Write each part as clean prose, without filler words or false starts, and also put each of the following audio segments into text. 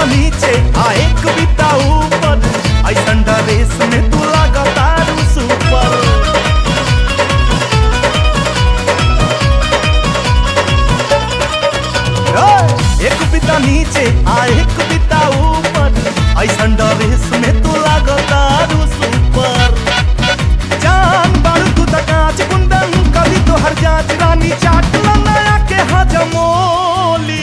बिता नीचे आ एक बिता ऊपर, ऐसन ड्रेस में तू लगातार सुपर। एक बिता नीचे आ एक बिता ऊपर, ऐसन ड्रेस में तू लगातार सुपर। जान बारू तू त कांच कुंदन कभी तो हर जांच, रानी चाट नया के हजमोली।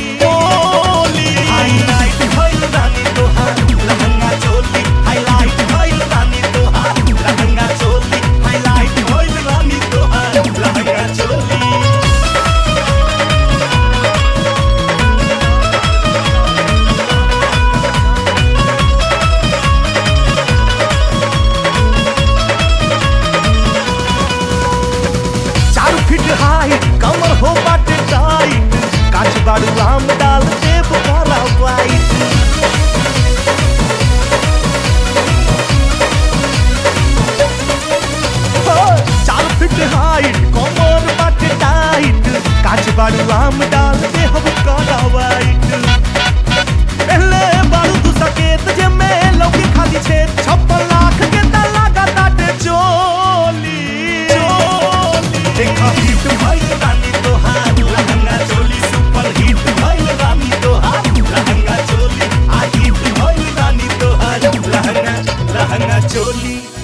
हाईलाइट भइल रानी तोहार लहंगा चोली, हाईलाइट भइल रानी तोहार लहंगा चोली, हाईलाइट भइल रानी तोहार लहंगा चोली। फिट हाइट कमर हो बाटे टाइट, काच बाड़ू आम डाल देव काला वाइट। चार फिट हाइट कमर बाटे टाइट, काच बाड़ू आम डाल देव काला वाइट। पहले बाड़ू तू सकेत जे में लौकी खाली छेद, 56 लाख के ता लगा ताटे चोली। देखा हिट भइल रानी तोहार लहंगा चोली, सुपर हिट भइल रानी तोहार लहंगा चोली, आ हिट भइल रानी तोहार लहंगा चोली।